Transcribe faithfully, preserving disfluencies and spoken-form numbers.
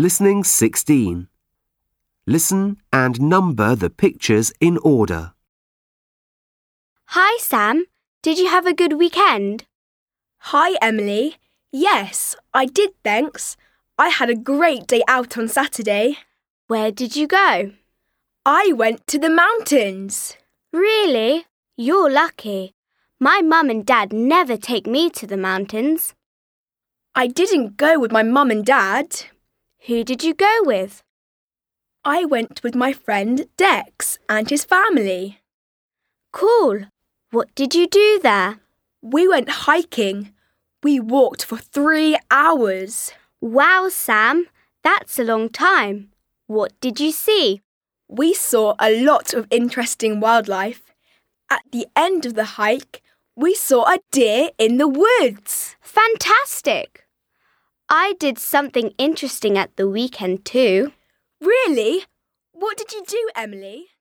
Listening sixteen. Listen and number the pictures in order. Hi, Sam. Did you have a good weekend? Hi, Emily. Yes, I did, thanks. I had a great day out on Saturday. Where did you go? I went to the mountains. Really? You're lucky. My mum and dad never take me to the mountains. I didn't go with my mum and dad. Who did you go with? I went with my friend Dex and his family. Cool. What did you do there? We went hiking. We walked for three hours. Wow, Sam. That's a long time. What did you see? We saw a lot of interesting wildlife. At the end of the hike, we saw a deer in the woods. Fantastic! I did something interesting at the weekend too. Really? What did you do, Emily?